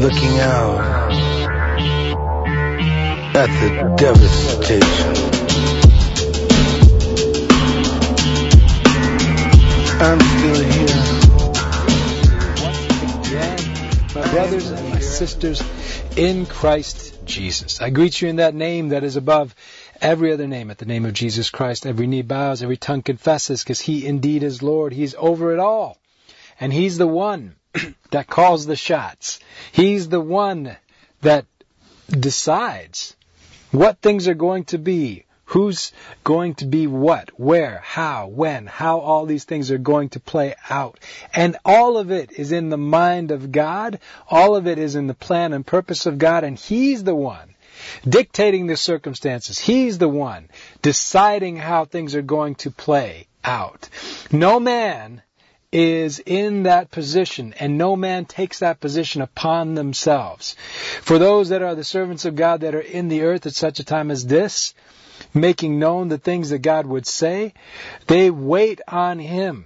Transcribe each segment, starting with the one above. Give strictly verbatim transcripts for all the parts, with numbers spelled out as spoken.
looking out at the devastation. I'm still here. Once again, my brothers and my sisters in Christ Jesus, I greet you in that name that is above every other name. At the name of Jesus Christ, every knee bows, every tongue confesses, because He indeed is Lord. He's over it all. And He's the one that calls the shots. He's the one that decides what things are going to be, who's going to be what, where, how, when, how all these things are going to play out. And all of it is in the mind of God. All of it is in the plan and purpose of God. And He's the one dictating the circumstances. He's the one deciding how things are going to play out. No man is in that position, and no man takes that position upon themselves. For those that are the servants of God that are in the earth at such a time as this, making known the things that God would say, they wait on Him.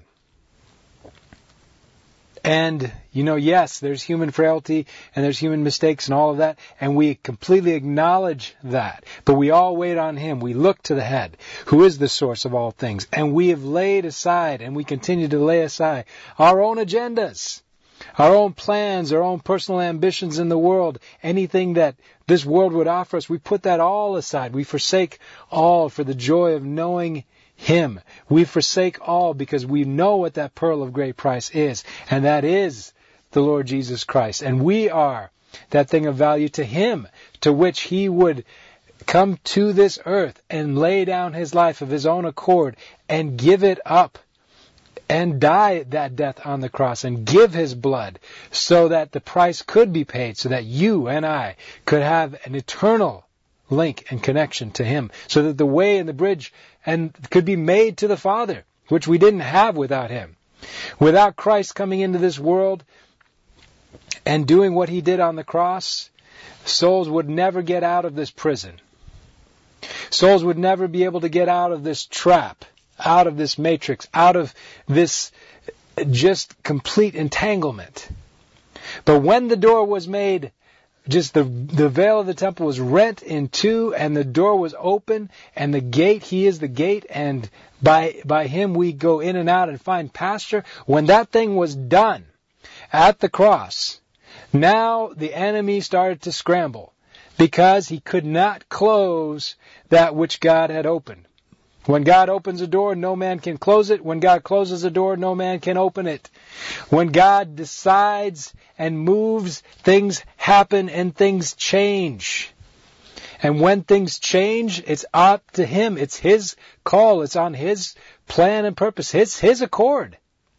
And, you know, yes, there's human frailty and there's human mistakes and all of that, and we completely acknowledge that. But we all wait on Him. We look to the head, who is the source of all things. And we have laid aside, and we continue to lay aside, our own agendas, our own plans, our own personal ambitions in the world, anything that this world would offer us. We put that all aside. We forsake all for the joy of knowing Him. We forsake all because we know what that pearl of great price is, and that is the Lord Jesus Christ. And we are that thing of value to Him, to which He would come to this earth and lay down His life of His own accord and give it up and die that death on the cross and give His blood so that the price could be paid, so that you and I could have an eternal link and connection to Him, so that the way and the bridge and could be made to the Father, which we didn't have without Him. Without Christ coming into this world and doing what He did on the cross, souls would never get out of this prison. Souls would never be able to get out of this trap, out of this matrix, out of this just complete entanglement. But when the door was made, just the the veil of the temple was rent in two, and the door was open, and the gate, He is the gate, and by by Him we go in and out and find pasture. When that thing was done at the cross, now the enemy started to scramble, because he could not close that which God had opened. When God opens a door, no man can close it. When God closes a door, no man can open it. When God decides and moves, things happen and things change. And when things change, it's up to Him. It's His call. It's on His plan and purpose. It's His accord.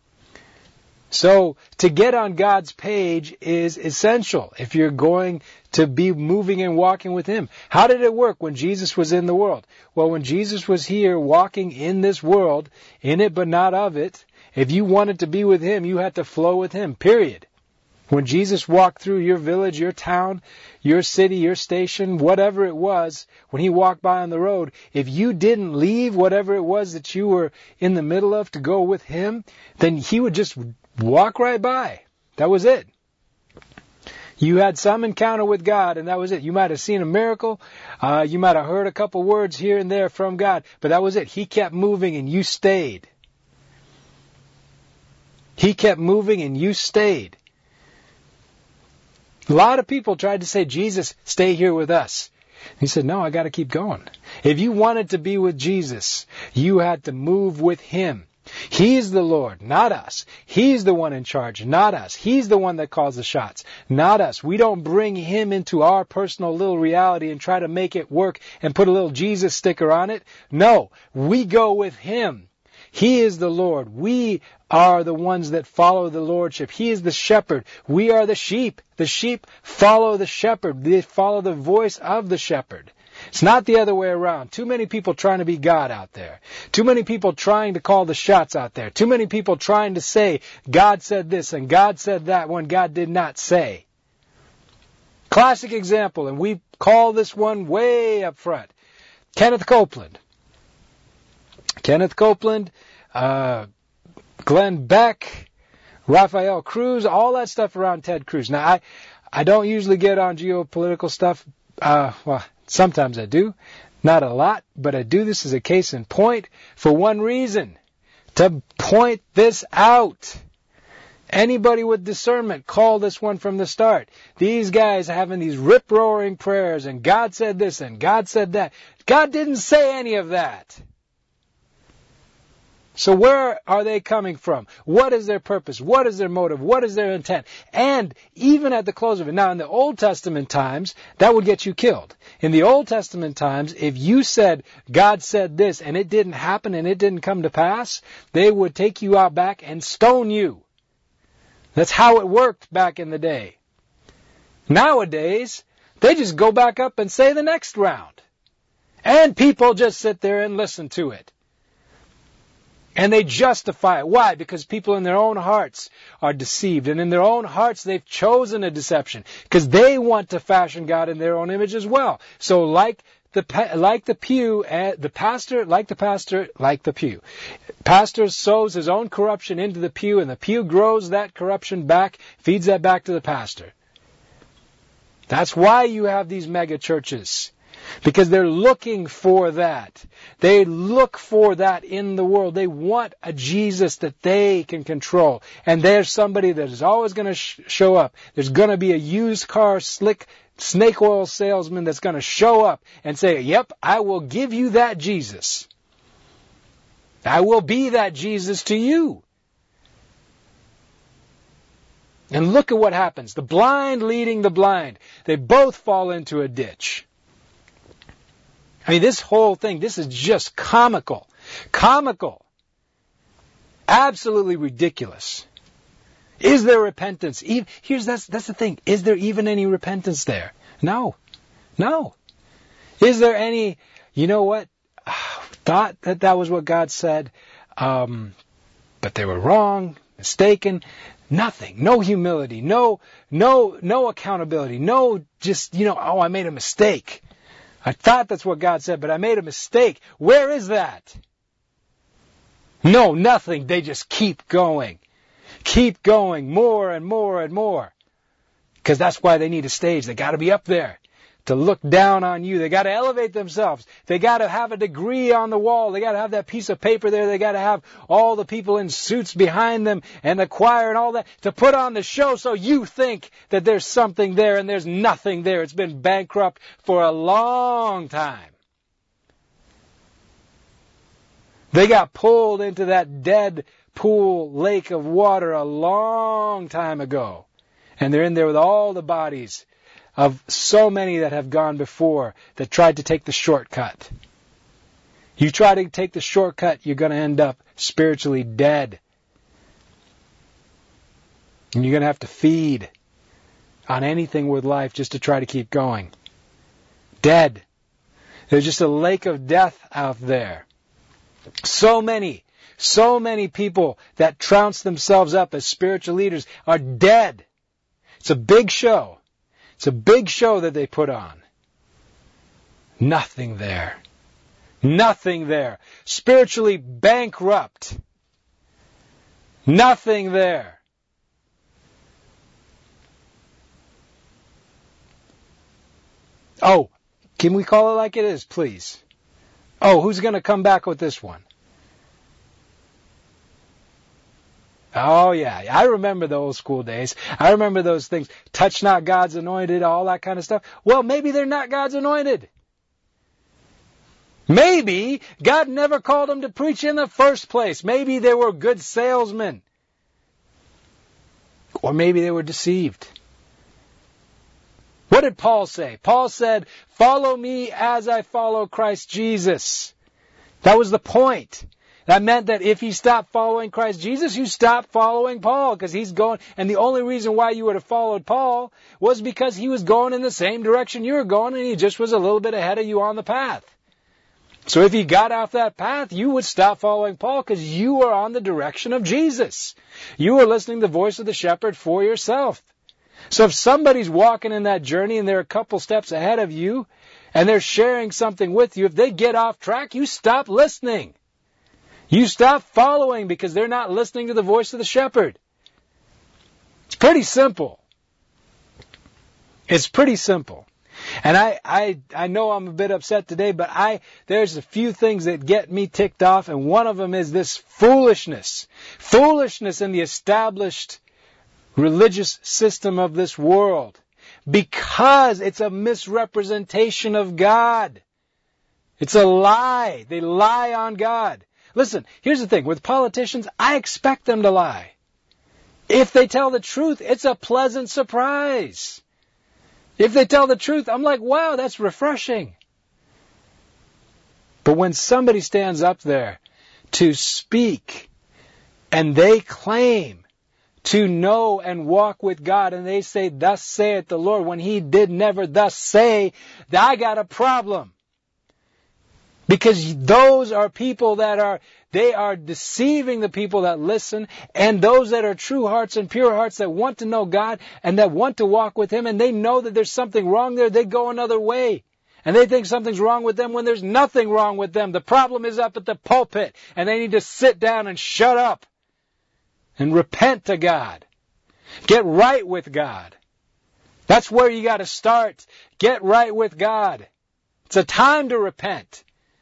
So to get on God's page is essential if you're going to be moving and walking with Him. How did it work when Jesus was in the world? Well, when Jesus was here walking in this world, in it but not of it, if you wanted to be with Him, you had to flow with Him, period. When Jesus walked through your village, your town, your city, your station, whatever it was, when He walked by on the road, if you didn't leave whatever it was that you were in the middle of to go with Him, then He would just walk right by. That was it. You had some encounter with God, and that was it. You might have seen a miracle. Uh, you might have heard a couple words here and there from God, but that was it. He kept moving and you stayed. He kept moving and you stayed. A lot of people tried to say, Jesus, stay here with us. He said, no, I got to keep going. If you wanted to be with Jesus, you had to move with Him. He's the Lord, not us. He's the one in charge, not us. He's the one that calls the shots, not us. We don't bring Him into our personal little reality and try to make it work and put a little Jesus sticker on it. No, we go with Him. He is the Lord. We are the ones that follow the Lordship. He is the shepherd. We are the sheep. The sheep follow the shepherd. They follow the voice of the shepherd. It's not the other way around. Too many people trying to be God out there. Too many people trying to call the shots out there. Too many people trying to say, God said this and God said that when God did not say. Classic example, and we call this one way up front. Kenneth Copeland. Kenneth Copeland, uh, Glenn Beck, Raphael Cruz, all that stuff around Ted Cruz. Now, I, I don't usually get on geopolitical stuff. Uh, well, sometimes I do. Not a lot, but I do this as a case in point for one reason. To point this out. Anybody with discernment, call this one from the start. These guys having these rip-roaring prayers, and God said this, and God said that. God didn't say any of that. So where are they coming from? What is their purpose? What is their motive? What is their intent? And even at the close of it, now in the Old Testament times, that would get you killed. In the Old Testament times, if you said, God said this, and it didn't happen and it didn't come to pass, they would take you out back and stone you. That's how it worked back in the day. Nowadays, they just go back up and say the next round. And people just sit there and listen to it. And they justify it. Why? Because people in their own hearts are deceived. And in their own hearts, they've chosen a deception. Because they want to fashion God in their own image as well. So like the like the pew, uh, the pastor, like the pastor, like the pew. Pastor sows his own corruption into the pew, and the pew grows that corruption back, feeds that back to the pastor. That's why you have these mega churches. Because they're looking for that. They look for that in the world. They want a Jesus that they can control. And there's somebody that is always going to sh- show up. There's going to be a used car slick snake oil salesman that's going to show up and say, yep, I will give you that Jesus. I will be that Jesus to you. And look at what happens. The blind leading the blind. They both fall into a ditch. I mean, this whole thing, this is just comical. Comical. Absolutely ridiculous. Is there repentance? Here's that's that's the thing. Is there even any repentance there? No. No. Is there any, you know what? Thought that that was what God said, um, but they were wrong, mistaken. Nothing. No humility. No, no, no accountability. No just, you know, oh, I made a mistake. I thought that's what God said, but I made a mistake. Where is that? No, nothing. They just keep going. Keep going more and more and more. Because that's why they need a stage. They got to be up there to look down on you. They got to elevate themselves. They got to have a degree on the wall. They got to have that piece of paper there. They got to have all the people in suits behind them and the choir and all that to put on the show so you think that there's something there and there's nothing there. It's been bankrupt for a long time. They got pulled into that dead pool lake of water a long time ago. And they're in there with all the bodies of so many that have gone before that tried to take the shortcut. You try to take the shortcut, you're going to end up spiritually dead. And you're going to have to feed on anything with life just to try to keep going. Dead. There's just a lake of death out there. So many, so many people that trounce themselves up as spiritual leaders are dead. It's a big show. It's a big show that they put on. Nothing there. Nothing there. Spiritually bankrupt. Nothing there. Oh, can we call it like it is, please? Oh, who's going to come back with this one? Oh, yeah. I remember the old school days. I remember those things. Touch not God's anointed, all that kind of stuff. Well, maybe they're not God's anointed. Maybe God never called them to preach in the first place. Maybe they were good salesmen. Or maybe they were deceived. What did Paul say? Paul said, follow me as I follow Christ Jesus. That was the point. That meant that if you stop following Christ Jesus, you stop following Paul because he's going. And the only reason why you would have followed Paul was because he was going in the same direction you were going and he just was a little bit ahead of you on the path. So if you got off that path, you would stop following Paul because you were on the direction of Jesus. You were listening to the voice of the shepherd for yourself. So if somebody's walking in that journey and they're a couple steps ahead of you and they're sharing something with you, if they get off track, you stop listening. You stop following because they're not listening to the voice of the shepherd. It's pretty simple. It's pretty simple. And I, I, I know I'm a bit upset today, but I, there's a few things that get me ticked off, and one of them is this foolishness. Foolishness in the established religious system of this world. Because it's a misrepresentation of God. It's a lie. They lie on God. Listen, here's the thing. With politicians, I expect them to lie. If they tell the truth, it's a pleasant surprise. If they tell the truth, I'm like, wow, that's refreshing. But when somebody stands up there to speak and they claim to know and walk with God and they say, thus saith the Lord, when He did never thus say, I got a problem. Because those are people that are, they are deceiving the people that listen, and those that are true hearts and pure hearts that want to know God and that want to walk with Him, and they know that there's something wrong there, they go another way. And they think something's wrong with them when there's nothing wrong with them. The problem is up at the pulpit, and they need to sit down and shut up and repent to God. Get right with God. That's where you got to start. Get right with God. It's a time to repent.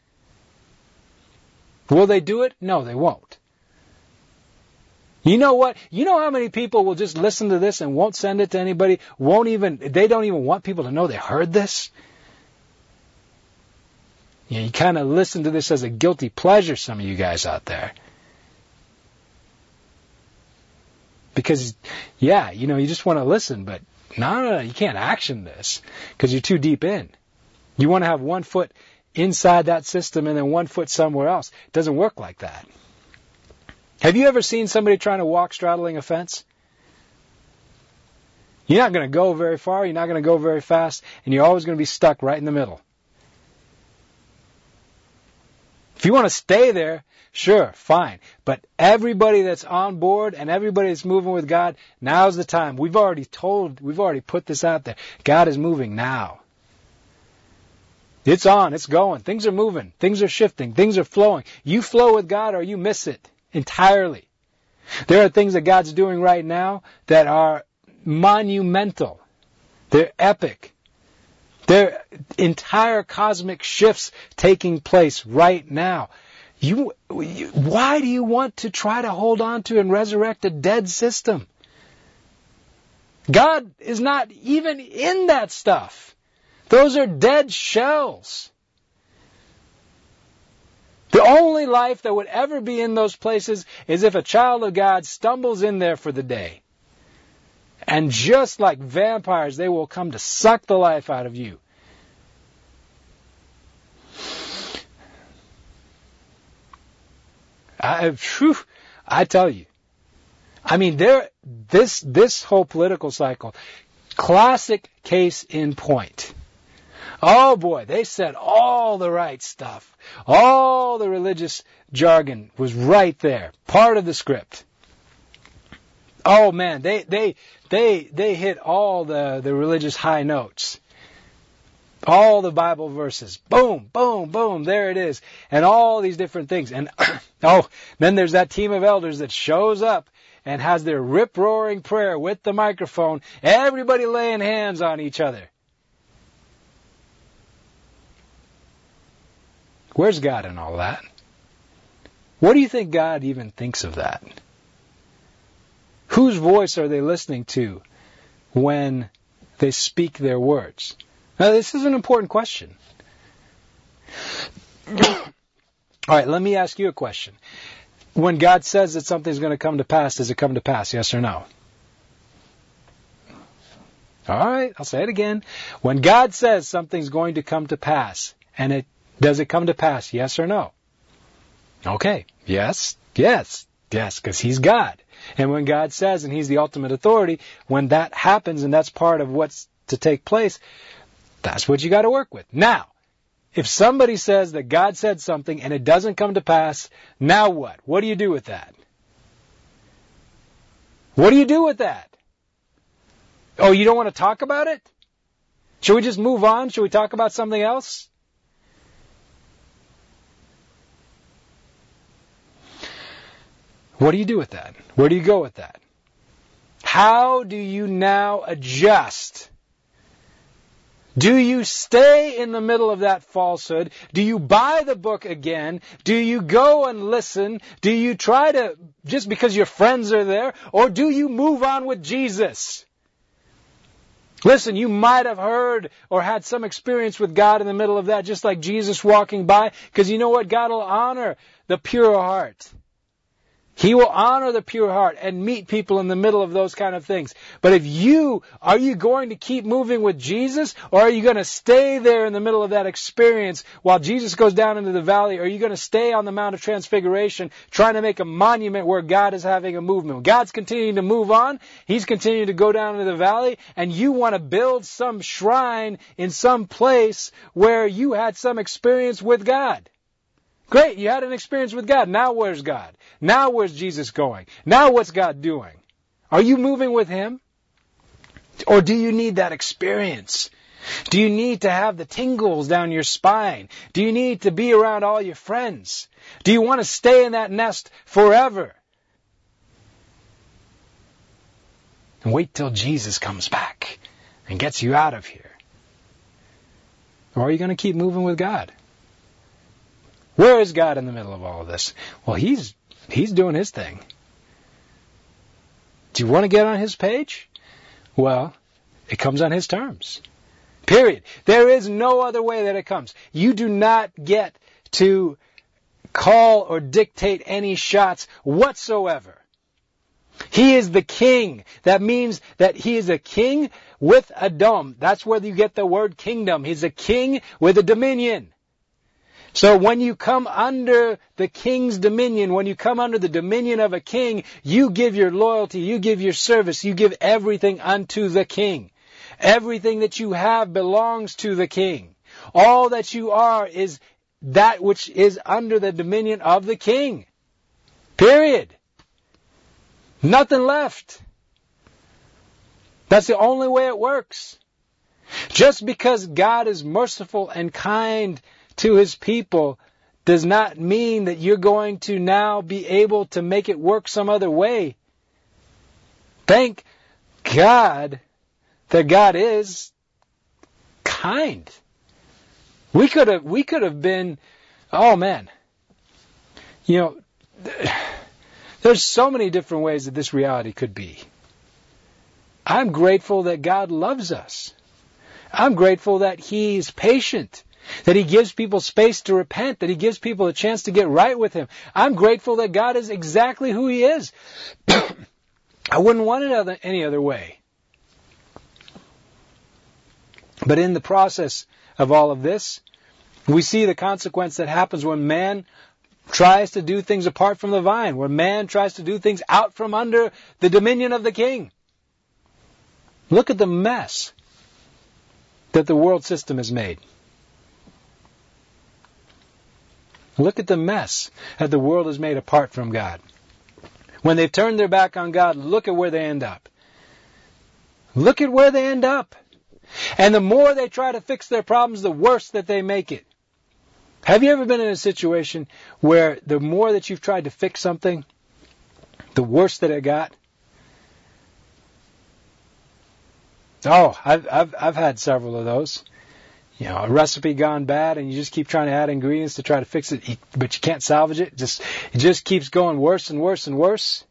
Will they do it? No, they won't. You know what? You know how many people will just listen to this and won't send it to anybody? Won't even, they don't even want people to know they heard this? You know, you kind of listen to this as a guilty pleasure, some of you guys out there. Because, yeah, you know, you just want to listen, but no, no, no, you can't action this because you're too deep in. You want to have one foot inside that system and then one foot somewhere else. It doesn't work like that. Have you ever seen somebody trying to walk straddling a fence? You're not going to go very far, you're not going to go very fast, and you're always going to be stuck right in the middle. If you want to stay there, sure, fine. But everybody that's on board and everybody that's moving with God, now's the time. We've already told, we've already put this out there. God is moving now. It's on, it's going. Things are moving. Things are shifting. Things are flowing. You flow with God or you miss it entirely. There are things that God's doing right now that are monumental. They're epic. There are entire cosmic shifts taking place right now. You, you, why do you want to try to hold on to and resurrect a dead system? God is not even in that stuff. Those are dead shells. The only life that would ever be in those places is if a child of God stumbles in there for the day. And just like vampires, they will come to suck the life out of you. I, whew, I tell you. I mean, there, this, this whole political cycle, classic case in point. Oh boy, they said all the right stuff. All the religious jargon was right there. Part of the script. Oh man, they, they, they, they hit all the, the religious high notes. All the Bible verses. Boom, boom, boom, there it is. And all these different things. And oh, then there's that team of elders that shows up and has their rip-roaring prayer with the microphone. Everybody laying hands on each other. Where's God in all that? What do you think God even thinks of that? Whose voice are they listening to when they speak their words? Now, this is an important question. All right, let me ask you a question. When God says that something's going to come to pass, does it come to pass, yes or no? All right, I'll say it again. When God says something's going to come to pass, and it does it come to pass, yes or no? Okay, yes, yes, yes, because He's God. And when God says, and He's the ultimate authority, when that happens and that's part of what's to take place, that's what you got to work with. Now, if somebody says that God said something and it doesn't come to pass, now what? What do you do with that? What do you do with that? Oh, you don't want to talk about it? Should we just move on? Should we talk about something else? What do you do with that? Where do you go with that? How do you now adjust Do you stay in the middle of that falsehood? Do you buy the book again? Do you go and listen? Do you try to, just because your friends are there? Or do you move on with Jesus? Listen, you might have heard or had some experience with God in the middle of that, just like Jesus walking by, because you know what? God will honor the pure heart. He will honor the pure heart and meet people in the middle of those kind of things. But if you, are you going to keep moving with Jesus, or are you going to stay there in the middle of that experience while Jesus goes down into the valley? Or are you going to stay on the Mount of Transfiguration trying to make a monument where God is having a movement? God's continuing to move on. He's continuing to go down into the valley, and you want to build some shrine in some place where you had some experience with God. Great, you had an experience with God. Now where's God? Now where's Jesus going? Now what's God doing? Are you moving with Him? Or do you need that experience? Do you need to have the tingles down your spine? Do you need to be around all your friends? Do you want to stay in that nest forever? And wait till Jesus comes back and gets you out of here. Or are you going to keep moving with God? Where is God in the middle of all of this? Well, He's He's doing His thing. Do you want to get on His page? Well, it comes on His terms. Period. There is no other way that it comes. You do not get to call or dictate any shots whatsoever. He is the king. That means that He is a king with a dome. That's where you get the word kingdom. He's a king with a dominion. So when you come under the king's dominion, when you come under the dominion of a king, you give your loyalty, you give your service, you give everything unto the king. Everything that you have belongs to the king. All that you are is that which is under the dominion of the king. Period. Nothing left. That's the only way it works. Just because God is merciful and kind to His people does not mean that you're going to now be able to make it work some other way. Thank God that God is kind. We could have, we could have been, oh man, you know, there's so many different ways that this reality could be. I'm grateful that God loves us. I'm grateful that He's patient, that He gives people space to repent, that He gives people a chance to get right with Him. I'm grateful that God is exactly who He is. I wouldn't want it other, any other way. But in the process of all of this, we see the consequence that happens when man tries to do things apart from the vine, when man tries to do things out from under the dominion of the king. Look at the mess that the world system has made. Look at the mess that the world has made apart from God. When they've turned their back on God, look at where they end up. Look at where they end up. And the more they try to fix their problems, the worse that they make it. Have you ever been in a situation where the more that you've tried to fix something, the worse that it got? Oh, I've I've I've had several of those. You know, a recipe gone bad, and you just keep trying to add ingredients to try to fix it, but you can't salvage it. It just it just keeps going worse and worse and worse.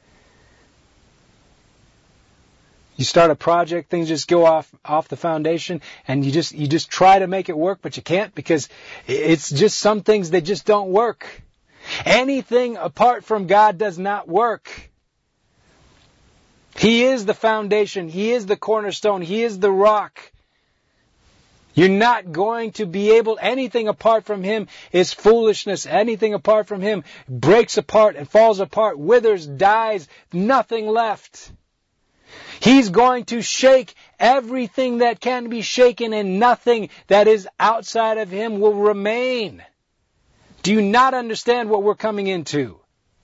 You start a project, things just go off off the foundation, and you just you just try to make it work, but you can't, because it's just some things that just don't work. Anything apart from God does not work. He is the foundation. He is the cornerstone. He is the rock. You're not going to be able, anything apart from Him is foolishness. Anything apart from Him breaks apart and falls apart, withers, dies, nothing left. He's going to shake everything that can be shaken, and nothing that is outside of Him will remain. Do you not understand what we're coming into?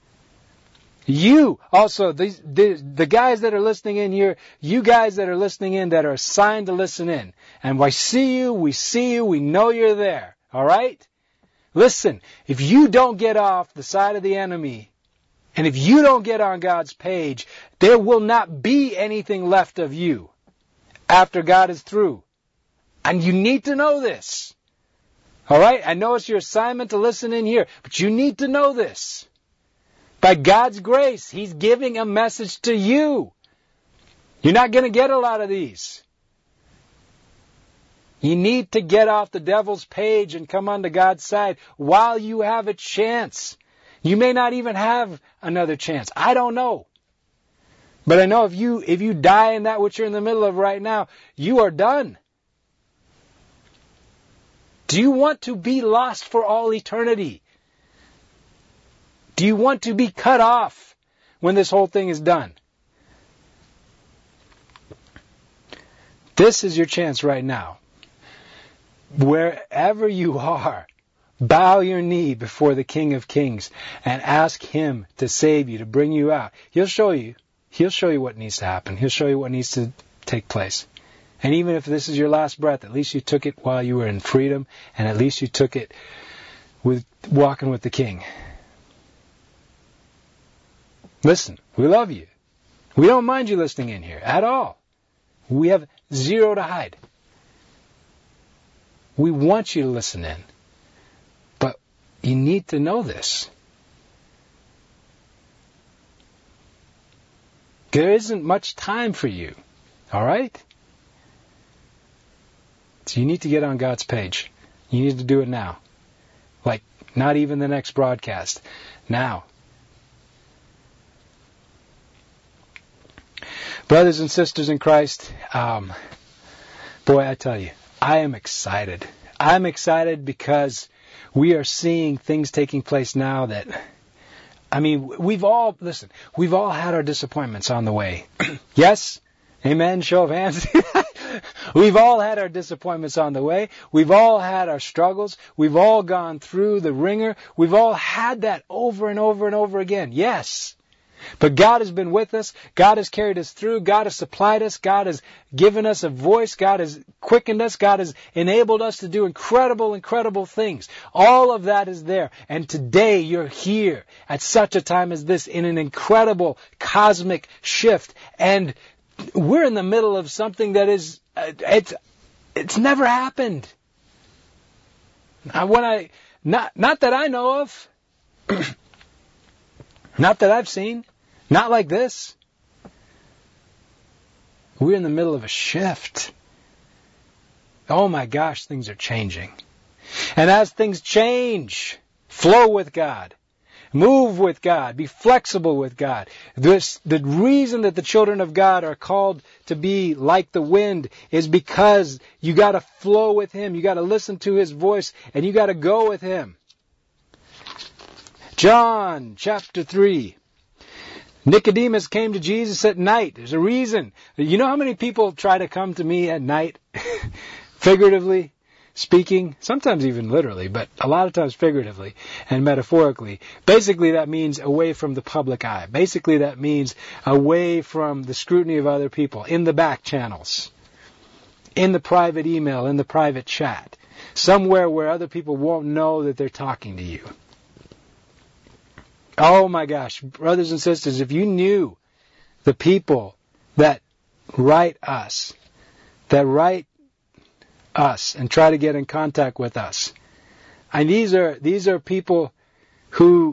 You also, the, the, the guys that are listening in here, you guys that are listening in that are assigned to listen in. And I see you, we see you, we know you're there. All right? Listen, if you don't get off the side of the enemy, and if you don't get on God's page, there will not be anything left of you after God is through. And you need to know this. All right? I know it's your assignment to listen in here, but you need to know this. By God's grace, He's giving a message to you. You're not going to get a lot of these. You need to get off the devil's page and come onto God's side while you have a chance. You may not even have another chance. I don't know. But I know if you if you die in that which you're in the middle of right now, you are done. Do you want to be lost for all eternity? Do you want to be cut off when this whole thing is done? This is your chance right now. Wherever you are, bow your knee before the King of Kings and ask Him to save you, to bring you out. He'll show you. He'll show you what needs to happen. He'll show you what needs to take place. And even if this is your last breath, at least you took it while you were in freedom, and at least you took it with walking with the King. Listen, we love you. We don't mind you listening in here at all. We have zero to hide. We want you to listen in. But you need to know this. There isn't much time for you. All right? So you need to get on God's page. You need to do it now. Like, not even the next broadcast. Now. Brothers and sisters in Christ, um, boy, I tell you, I am excited. I'm excited because we are seeing things taking place now that, I mean, we've all, listen, we've all had our disappointments on the way. Yes? Amen? Show of hands. We've all had our disappointments on the way. We've all had our struggles. We've all gone through the ringer. We've all had that over and over and over again. Yes. But God has been with us. God has carried us through. God has supplied us. God has given us a voice. God has quickened us. God has enabled us to do incredible, incredible things. All of that is there. And today you're here at such a time as this in an incredible cosmic shift. And we're in the middle of something that is, uh, it's, it's never happened. Now, when I, not, not that I know of, not that I've seen, not like this. We're in the middle of a shift. Oh my gosh, things are changing. And as things change, flow with God. Move with God. Be flexible with God. This, the reason that the children of God are called to be like the wind is because you got to flow with Him. You got to listen to His voice and you got to go with Him. John chapter three. Nicodemus came to Jesus at night. There's a reason. You know how many people try to come to me at night? Figuratively speaking, sometimes even literally, but a lot of times figuratively and metaphorically. Basically, that means away from the public eye. Basically, that means away from the scrutiny of other people, in the back channels, in the private email, in the private chat, somewhere where other people won't know that they're talking to you. Oh my gosh, brothers and sisters, if you knew the people that write us, that write us and try to get in contact with us. And these are these are people who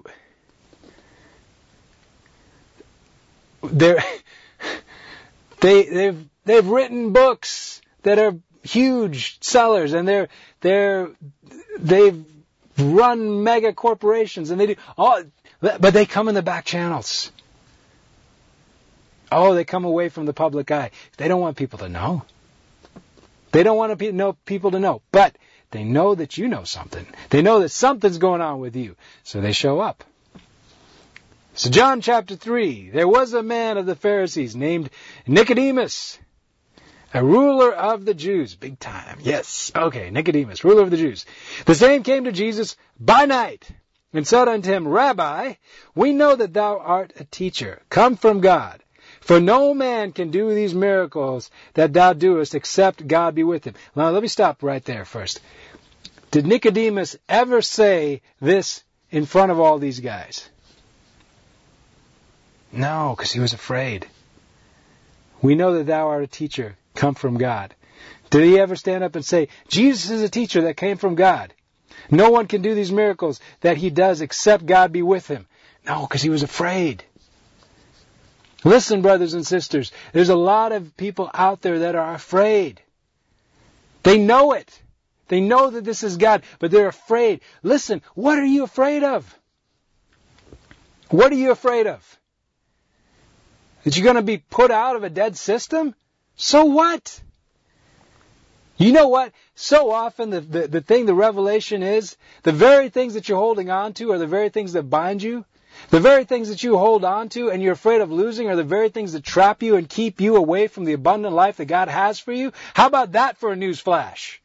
they're they they've they've written books that are huge sellers, and they're they're they've run mega corporations, and they do all, but they come in the back channels. Oh, they come away from the public eye. They don't want people to know. They don't want to know people to know, but they know that you know something. They know that something's going on with you, so they show up. So John chapter three, there was a man of the Pharisees named Nicodemus, a ruler of the Jews. Big time. Yes. Okay, Nicodemus, ruler of the Jews. The same came to Jesus by night and said unto him, Rabbi, we know that thou art a teacher, come from God. For no man can do these miracles that thou doest except God be with him. Now let me stop right there first. Did Nicodemus ever say this in front of all these guys? No, because he was afraid. We know that thou art a teacher, come from God. Did he ever stand up and say, Jesus is a teacher that came from God? No one can do these miracles that he does except God be with him. No, because he was afraid. Listen, brothers and sisters, there's a lot of people out there that are afraid. They know it. They know that this is God, but they're afraid. Listen, what are you afraid of? What are you afraid of? That you're going to be put out of a dead system? So what? You know what? So often the, the, the thing, the revelation is, the very things that you're holding on to are the very things that bind you. The very things that you hold on to and you're afraid of losing are the very things that trap you and keep you away from the abundant life that God has for you. How about that for a news flash?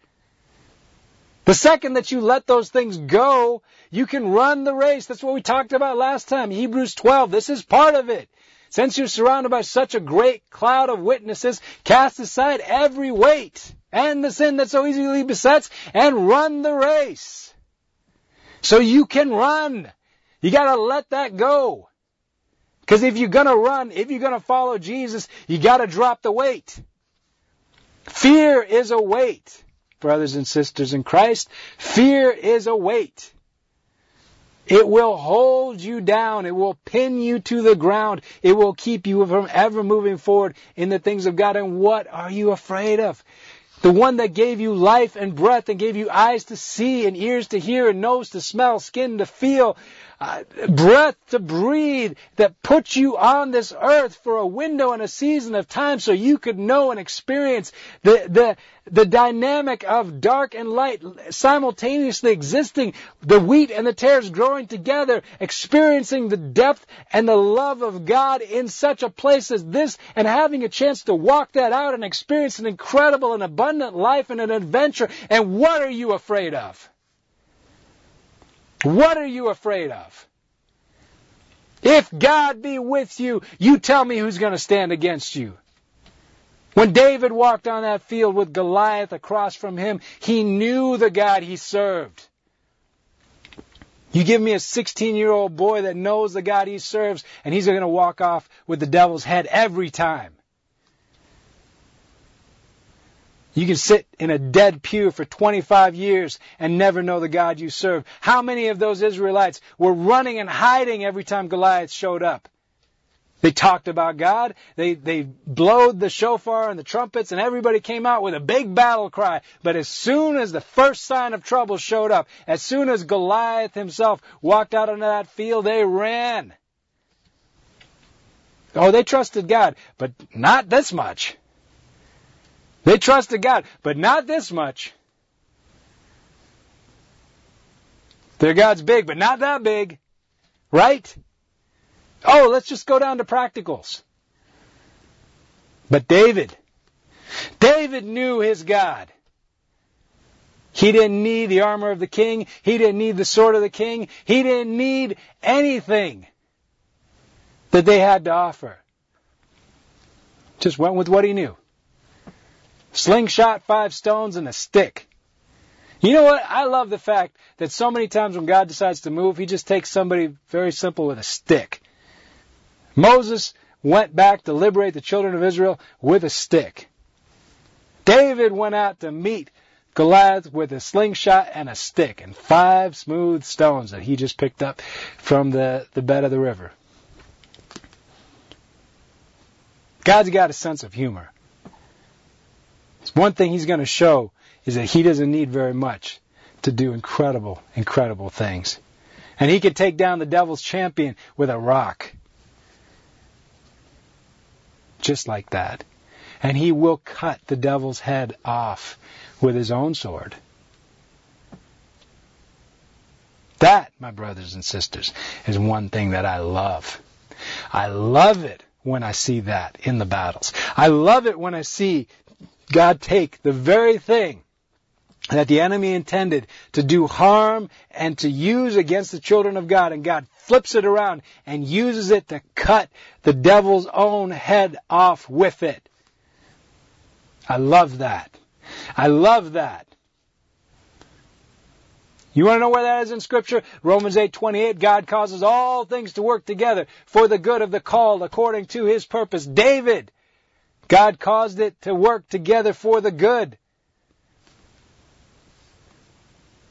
The second that you let those things go, you can run the race. That's what we talked about last time. Hebrews twelve, this is part of it. Since you're surrounded by such a great cloud of witnesses, cast aside every weight and the sin that so easily besets and run the race. So you can run. You got to let that go. Because if you're going to run, if you're going to follow Jesus, you got to drop the weight. Fear is a weight, brothers and sisters in Christ. Fear is a weight. It will hold you down. It will pin you to the ground. It will keep you from ever moving forward in the things of God. And what are you afraid of? The one that gave you life and breath and gave you eyes to see and ears to hear and nose to smell, skin to feel, uh, breath to breathe, that put you on this earth for a window and a season of time so you could know and experience the, the, the dynamic of dark and light simultaneously existing, the wheat and the tares growing together, experiencing the depth and the love of God in such a place as this, and having a chance to walk that out and experience an incredible and abundant life and an adventure. And what are you afraid of? What are you afraid of? If God be with you, you tell me who's going to stand against you. When David walked on that field with Goliath across from him, he knew the God he served. You give me a sixteen-year-old boy that knows the God he serves, and he's going to walk off with the devil's head every time. You can sit in a dead pew for twenty-five years and never know the God you serve. How many of those Israelites were running and hiding every time Goliath showed up? They talked about God. They, they blowed the shofar and the trumpets, and everybody came out with a big battle cry. But as soon as the first sign of trouble showed up, as soon as Goliath himself walked out onto that field, they ran. Oh, they trusted God, but not this much. They trusted God, but not this much. Their God's big, but not that big. Right? Oh, let's just go down to practicals. But David, David knew his God. He didn't need the armor of the king. He didn't need the sword of the king. He didn't need anything that they had to offer. Just went with what he knew. Slingshot, five stones, and a stick. You know what? I love the fact that so many times when God decides to move, he just takes somebody very simple with a stick. Moses went back to liberate the children of Israel with a stick. David went out to meet Goliath with a slingshot and a stick and five smooth stones that he just picked up from the, the bed of the river. God's got a sense of humor. One thing he's going to show is that he doesn't need very much to do incredible, incredible things. And he can take down the devil's champion with a rock. Just like that. And he will cut the devil's head off with his own sword. That, my brothers and sisters, is one thing that I love. I love it when I see that in the battles. I love it when I see God take the very thing that the enemy intended to do harm and to use against the children of God, and God flips it around and uses it to cut the devil's own head off with it. I love that. I love that. You want to know where that is in Scripture? Romans eight twenty-eight, God causes all things to work together for the good of the called according to his purpose. David, God caused it to work together for the good.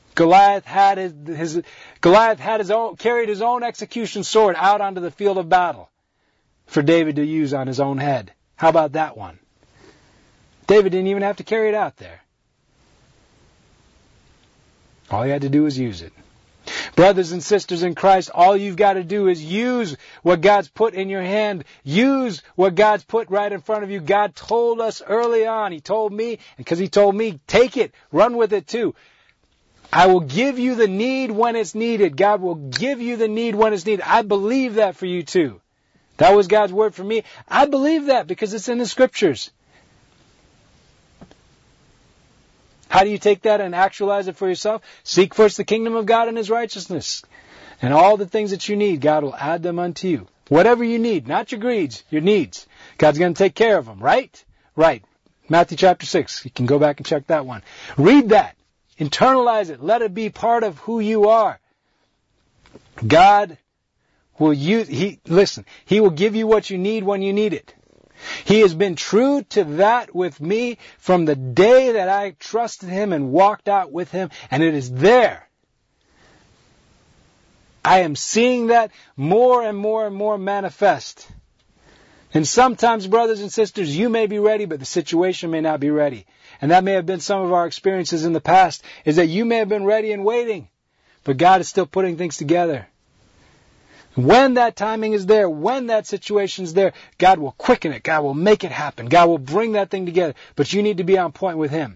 Goliath had his, his Goliath had his own carried his own execution sword out onto the field of battle for David to use on his own head. How about that one? David didn't even have to carry it out there. All he had to do was use it. Brothers and sisters in Christ, all you've got to do is use what God's put in your hand. Use what God's put right in front of you. God told us early on. He told me, and because He told me, take it, run with it too. I will give you the need when it's needed. God will give you the need when it's needed. I believe that for you too. That was God's word for me. I believe that because it's in the Scriptures. How do you take that and actualize it for yourself? Seek first the kingdom of God and His righteousness. And all the things that you need, God will add them unto you. Whatever you need, not your greeds, your needs. God's going to take care of them, right? Right. Matthew chapter six. You can go back and check that one. Read that. Internalize it. Let it be part of who you are. God will use, He, listen, He will give you what you need when you need it. He has been true to that with me from the day that I trusted Him and walked out with Him, and it is there. I am seeing that more and more and more manifest. And sometimes, brothers and sisters, you may be ready, but the situation may not be ready. And that may have been some of our experiences in the past, is that you may have been ready and waiting, but God is still putting things together. When that timing is there, when that situation is there, God will quicken it. God will make it happen. God will bring that thing together. But you need to be on point with Him.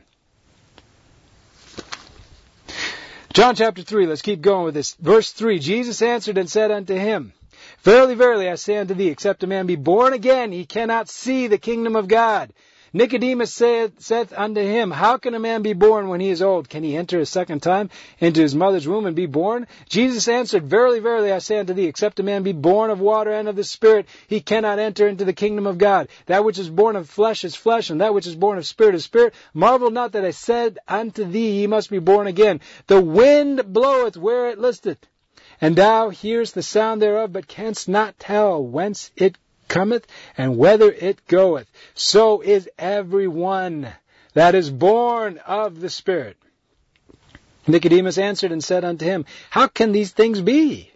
John chapter three, let's keep going with this. Verse three, Jesus answered and said unto him, Verily, verily, I say unto thee, except a man be born again, he cannot see the kingdom of God. Nicodemus saith, saith unto him, How can a man be born when he is old? Can he enter a second time into his mother's womb and be born? Jesus answered, Verily, verily, I say unto thee, except a man be born of water and of the Spirit, he cannot enter into the kingdom of God. That which is born of flesh is flesh, and that which is born of spirit is spirit. Marvel not that I said unto thee, Ye must be born again. The wind bloweth where it listeth, and thou hearest the sound thereof, but canst not tell whence it cometh and whither it goeth. So is every one that is born of the Spirit. Nicodemus answered and said unto him, How can these things be?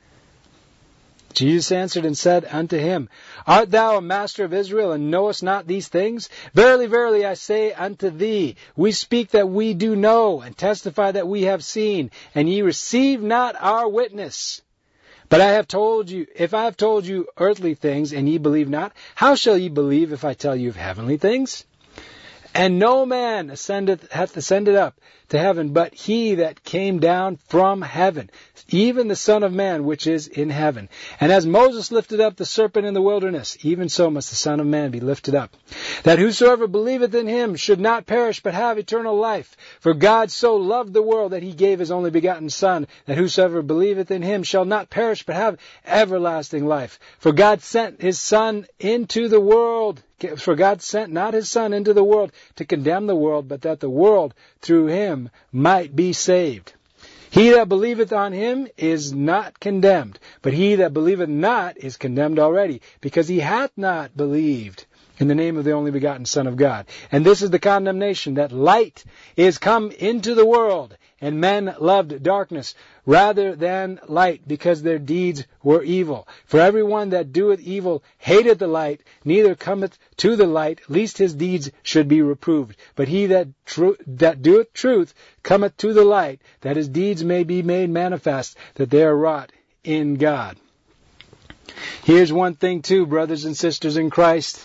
Jesus answered and said unto him, Art thou a master of Israel, and knowest not these things? Verily, verily, I say unto thee, we speak that we do know, and testify that we have seen, and ye receive not our witness. But I have told you, if I have told you earthly things, and ye believe not, how shall ye believe if I tell you of heavenly things? And no man ascendeth, hath ascended up to heaven, but he that came down from heaven, even the Son of Man which is in heaven. And as Moses lifted up the serpent in the wilderness, even so must the Son of Man be lifted up, that whosoever believeth in him should not perish, but have eternal life. For God so loved the world that he gave his only begotten Son, that whosoever believeth in him shall not perish, but have everlasting life. For God sent his Son into the world, For God sent not his Son into the world to condemn the world, but that the world through him might be saved. He that believeth on him is not condemned, but he that believeth not is condemned already, because he hath not believed in the name of the only begotten Son of God. And this is the condemnation, that light is come into the world, and men loved darkness rather than light, because their deeds were evil. For everyone that doeth evil hateth the light, neither cometh to the light, lest his deeds should be reproved. But he that, tru- that doeth truth cometh to the light, that his deeds may be made manifest, that they are wrought in God. Here's one thing too, brothers and sisters in Christ.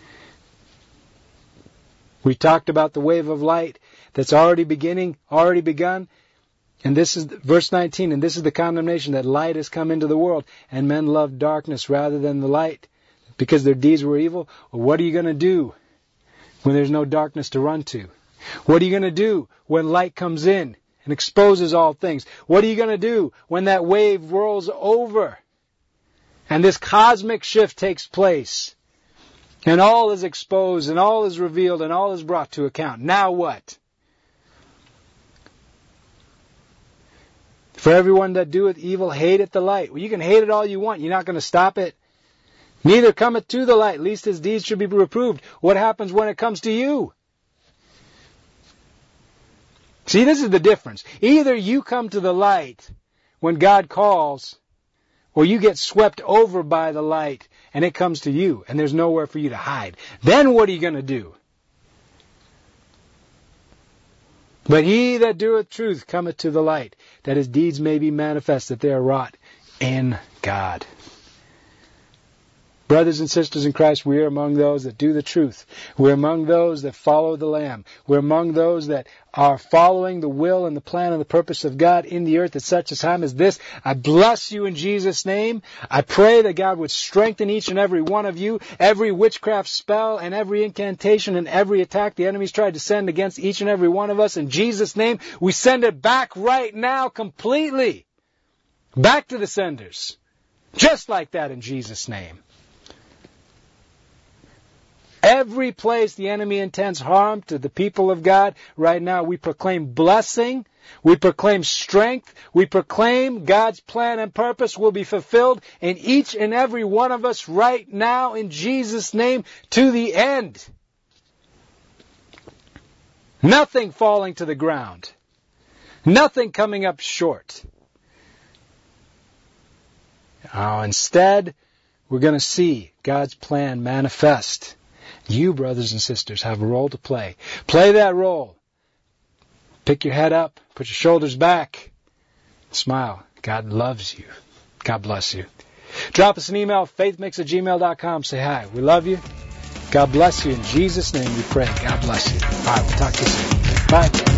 We talked about the wave of light that's already beginning, already begun. And this is verse nineteen, and this is the condemnation, that light has come into the world, and men love darkness rather than the light, because their deeds were evil. Well, what are you going to do when there's no darkness to run to? What are you going to do when light comes in and exposes all things? What are you going to do when that wave rolls over and this cosmic shift takes place? And all is exposed, and all is revealed, and all is brought to account. Now what? For everyone that doeth evil hateth the light. Well, you can hate it all you want. You're not going to stop it. Neither cometh to the light, lest his deeds should be reproved. What happens when it comes to you? See, this is the difference. Either you come to the light when God calls, or you get swept over by the light and it comes to you and there's nowhere for you to hide. Then what are you going to do? But he that doeth truth cometh to the light, that his deeds may be manifest, that they are wrought in God. Brothers and sisters in Christ, we are among those that do the truth. We're among those that follow the Lamb. We're among those that are following the will and the plan and the purpose of God in the earth at such a time as this. I bless you in Jesus' name. I pray that God would strengthen each and every one of you. Every witchcraft spell and every incantation and every attack the enemy's tried to send against each and every one of us, in Jesus' name, we send it back right now completely. Back to the senders. Just like that, in Jesus' name. Every place the enemy intends harm to the people of God, right now we proclaim blessing, we proclaim strength, we proclaim God's plan and purpose will be fulfilled in each and every one of us right now in Jesus' name to the end. Nothing falling to the ground. Nothing coming up short. Oh, instead, we're going to see God's plan manifest. You, brothers and sisters, have a role to play. Play that role. Pick your head up. Put your shoulders back. Smile. God loves you. God bless you. Drop us an email, faithmix at gmail dot com. Say hi. We love you. God bless you. In Jesus' name we pray. God bless you. All right, we'll talk to you soon. Bye.